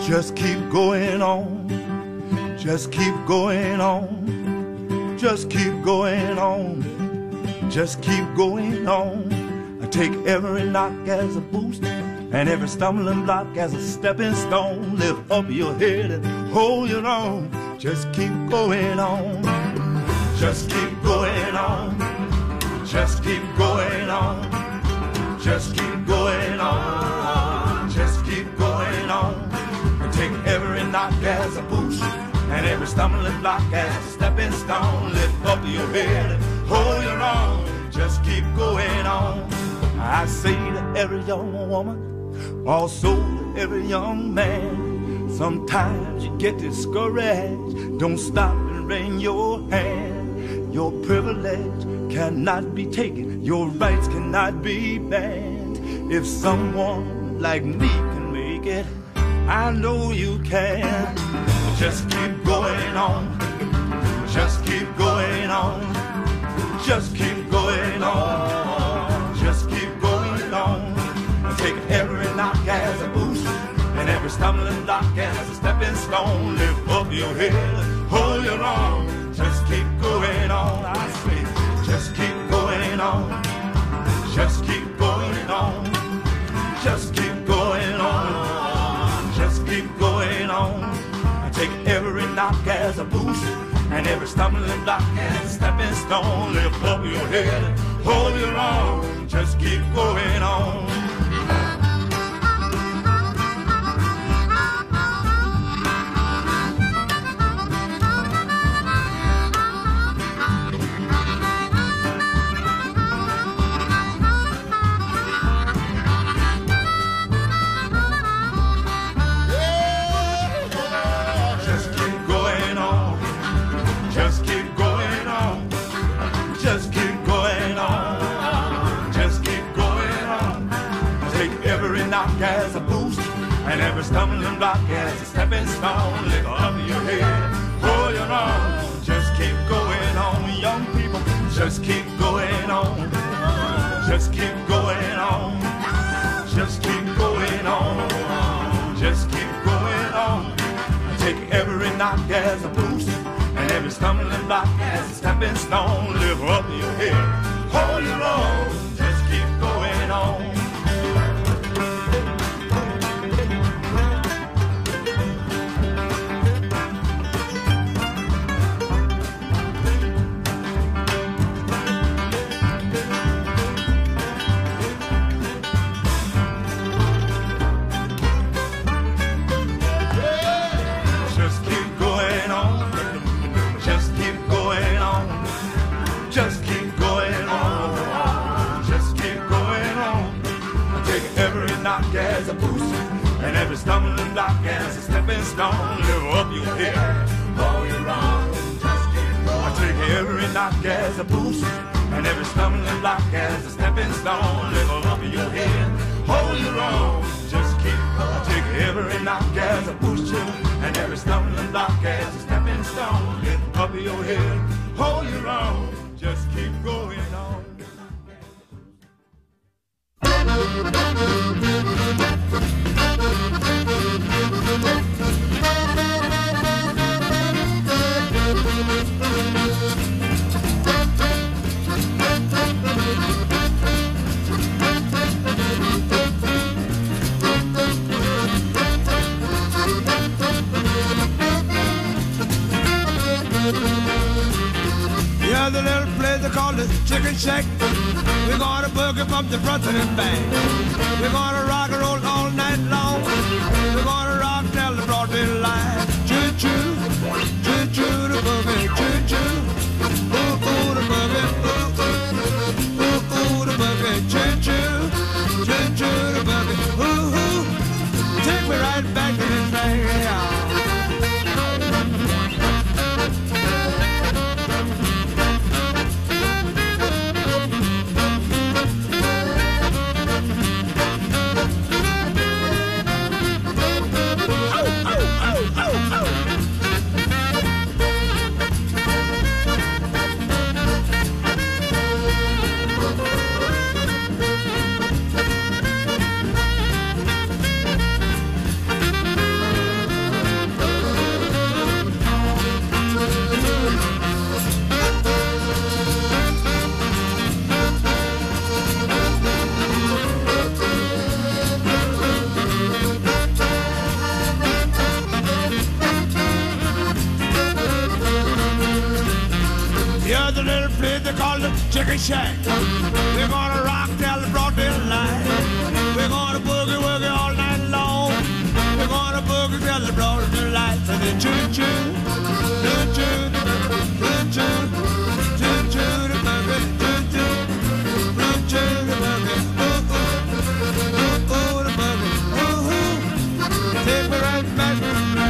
Just keep going on. Just keep going on. Just keep going on. Just keep going on. I take every knock as a boost and every stumbling block as a stepping stone. Lift up your head and hold your own. Just keep going on. Just keep going on. Just keep going on. Just keep going on. Just keep going on. I take every knock as a boost and every stumbling block as a stepping stone. Lift up your head and hold your own. Just keep going on. I say to every young woman, also to every young man, sometimes you get discouraged. Don't stop and wring your hand. Your privilege cannot be taken. Your rights cannot be banned. If someone like me can make it, I know you can. Just keep going on. Just keep going on. Just keep going on. Just keep going on. Take every knock as a boost and every stumbling block as a stepping stone. Lift up your head, hold your own. Just keep going on. I say, just keep going on. Just keep going on. Just keep going on. Just keep going on. I take every knock as a boost and every stumbling block as a stepping stone. Lift up your head, hold your own. Just keep going on. As a boost and every stumbling block as a stepping stone. Lift up your head, hold your own. Just keep going on, young people. Just keep going on. Just keep going on. Just keep going on. Just keep going on. Take every knock as a boost and every stumbling block as a stepping stone. Lift up your head, hold your own. Just keep going on. As a boost and every stumbling block as a stepping stone. Lift up your head, hold your own. Just keep going. I take every knock as a boost and every stumbling block as a stepping stone. Lift up your head, hold your own. Just keep going. I take every knock as a boost and every stumbling block as a stepping stone. Lift up your head, hold your own. Just keep going on. The little place they call the Chicken Shack. We're gonna boogie from the front and back. We're gonna rock and roll all night long. We're gonna rock till the broad daylight. Choo choo, choo choo the boogie, choo choo. Ooh ooh the boogie, ooh ooh, ooh ooh the boogie, choo choo, choo choo the boogie, ooh ooh. Take me right back to the train. chicken shack. We're gonna rock till the broad daylight. We're gonna boogie woogie all night long. We're gonna boogie till the broad daylight. And then choo choo, choo choo, choo choo, choo choo, the boogie, choo choo, choo choo, the boogie, ooh ooh, ooh ooh, the boogie, ooh ooh. Take me right back to the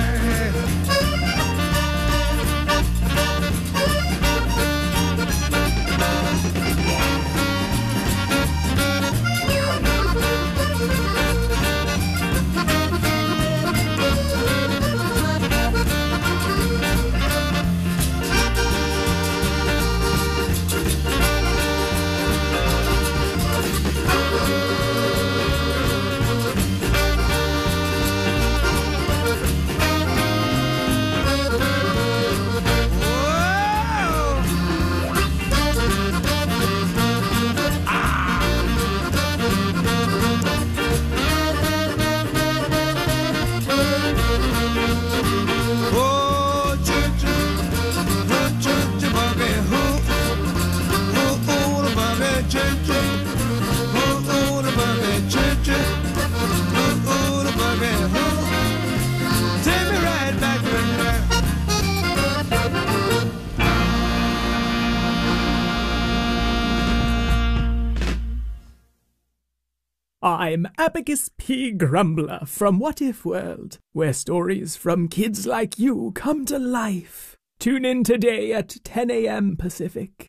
I'm Abacus P. Grumbler from What If World, where stories from kids like you come to life. Tune in today at 10 a.m. Pacific.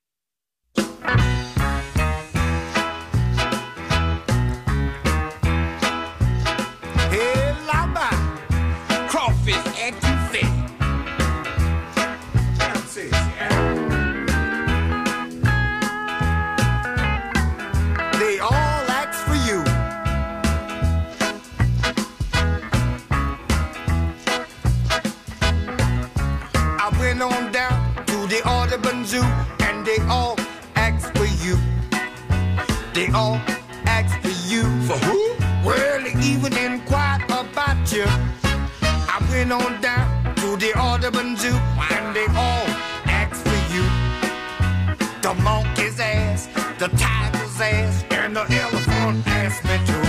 Hey, lava, crawfish acting fit. They all ask for you. I went on down to the Audubon Zoo and they all asked for you. They all asked for you. For who? Well, they even inquired about you. I went on down to the Audubon Zoo and they all asked for you. The monkey's ass, the tiger's ass, and the elephant asked me too.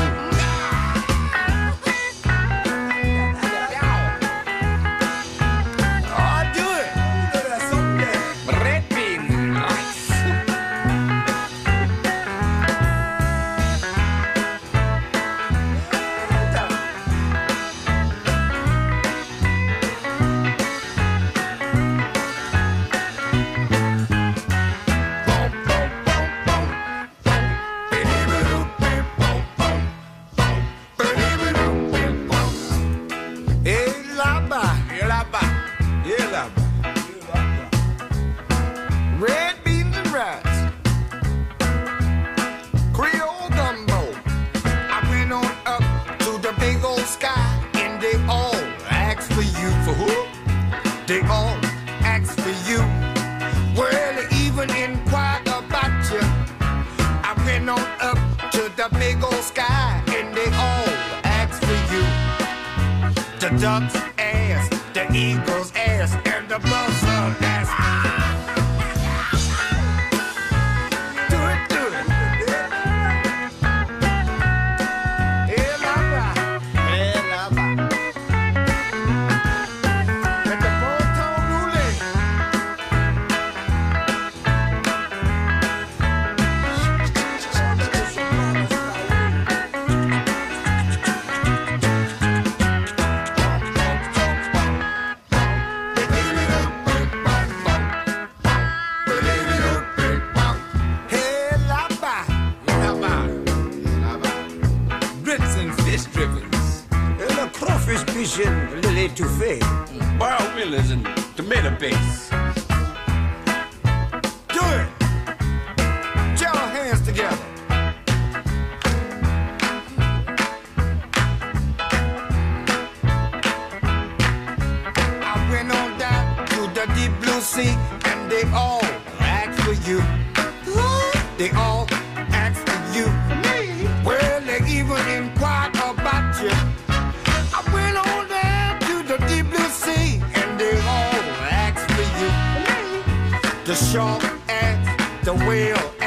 Red beans and rice, Creole gumbo. I went on up to the big old sky and they all asked for you. For who? They all asked for you. Well, they even inquired about you. I went on up to the big old sky and they all asked for you. The duck's ass, the eagle's ass, and the buzzard's ass. Lily Touffet, Barrel Willers, and tomato paste. Do it! Put your hands together. I went on down to the deep blue sea, and they all asked for you. They all asked for you. Well, they even inquired about you. I went on down to the deep blue sea, and they all asked for you. The shark asked, the whale